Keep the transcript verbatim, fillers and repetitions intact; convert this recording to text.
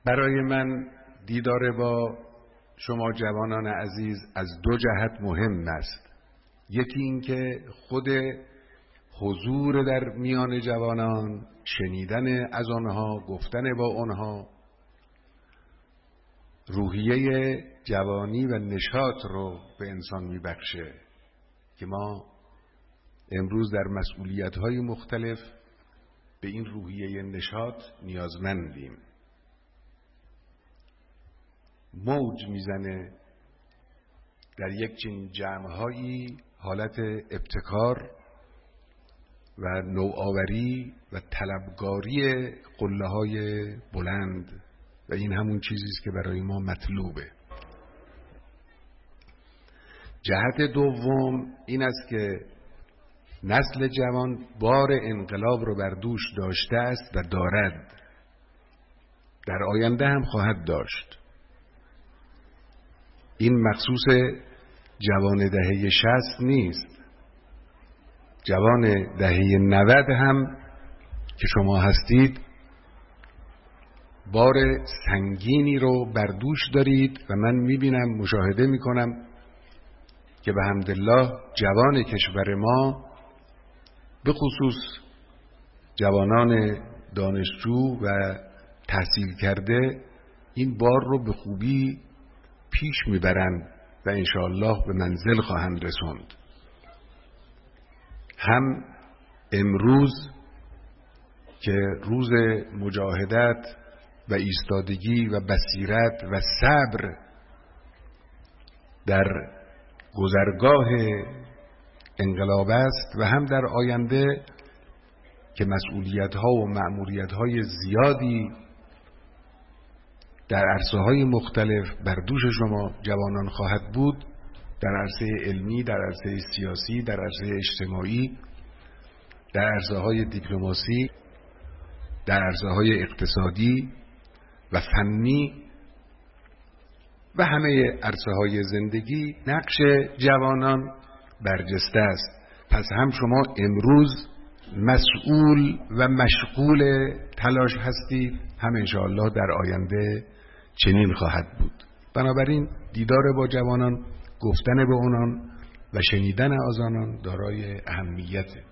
برای من دیدار با شما جوانان عزیز از دو جهت مهم است. یکی این که خود حضور در میان جوانان، شنیدن از آنها، گفتن با آنها، روحیه جوانی و نشاط رو به انسان میبخشه که ما امروز در مسئولیت‌های مختلف به این روحیه نشاط نیازمندیم. موج میزنه در یک چنین جمع‌هایی حالت ابتکار و نوآوری و طلبگاری قله‌های بلند و این همون چیزی است که برای ما مطلوبه. جهت دوم این است که نسل جوان بار انقلاب رو بر دوش داشته است و دارد، در آینده هم خواهد داشت. این مخصوص جوان دهه شصت نیست، جوان دهه نود هم که شما هستید بار سنگینی رو بر دوش دارید و من میبینم، مشاهده میکنم که به حمدالله جوان کشور ما به خصوص جوانان دانشجو و تحصیل کرده این بار رو به خوبی پیش میبرند و انشاءالله به منزل خواهند رسوند. هم امروز که روز مجاهدت و ایستادگی و بصیرت و صبر در گذرگاه انقلاب است و هم در آینده که مسئولیت‌ها و مأموریت‌های زیادی در عرصه‌های مختلف بر دوش شما جوانان خواهد بود، در عرصه علمی، در عرصه سیاسی، در عرصه اجتماعی، در عرصه‌های دیپلماسی، در عرصه‌های اقتصادی و فنی و همه عرصه‌های زندگی نقش جوانان برجسته است. پس هم شما امروز مسئول و مشغول تلاش هستید، هم انشاءالله در آینده چنین خواهد بود. بنابراین دیدار با جوانان، گفتن به آنان و شنیدن از آنان دارای اهمیته.